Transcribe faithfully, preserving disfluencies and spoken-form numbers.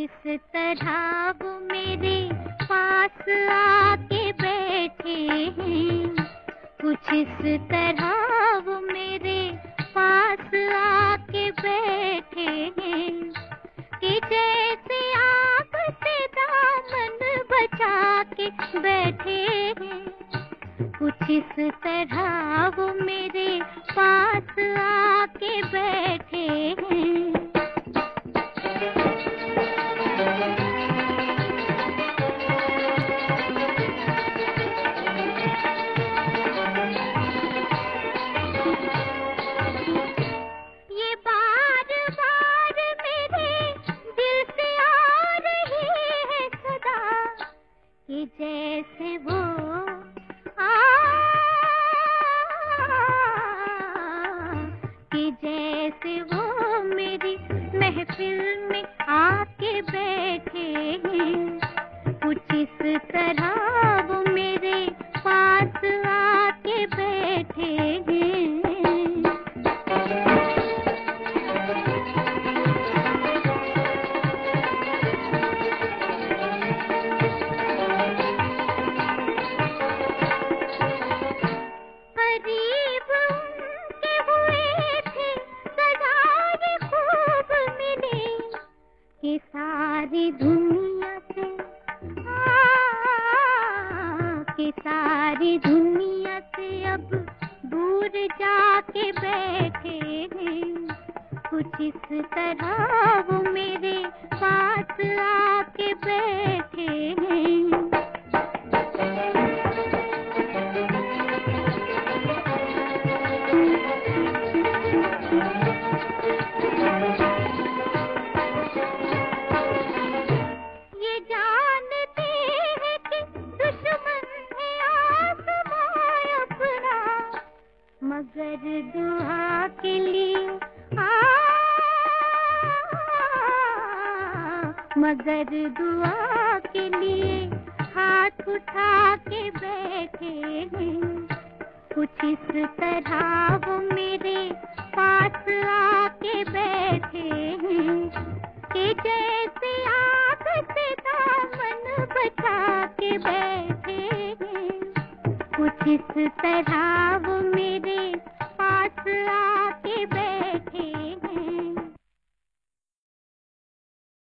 इस तरह वो मेरे पास आके बैठे हैं, कुछ इस तरह वो मेरे पास आके बैठे हैं कि जैसे आग से दामन बचा के बैठे हैं। कुछ इस तरह वो मेरे पास आके बैठे हैं। ये बार बार मेरे दिल से आ रही है सदा कि जैसे वो आ कि जैसे वो मेरी महफिल में आके बैठे हैं। कुछ इस तरह वो मेरे पास आके बैठे हैं। करीब उनके हुए थे सदारे खूब मिले कि सारी दुनिया से कि सारी दुनिया से अब दूर जाके बैठे हैं। कुछ इस तरह वो मेरे पास आके बैठे हैं। ये जानते हैं कि दुश्मन है आसमां अपना, मगर दुआ के लिए आ मगर दुआ के लिए हाथ उठा के बैठे हैं। कुछ इस तरह वो मेरे पास आके बैठे हैं कि जैसे आग से दामन बचा के बैठे हैं। कुछ इस तरह वो मेरे पास आ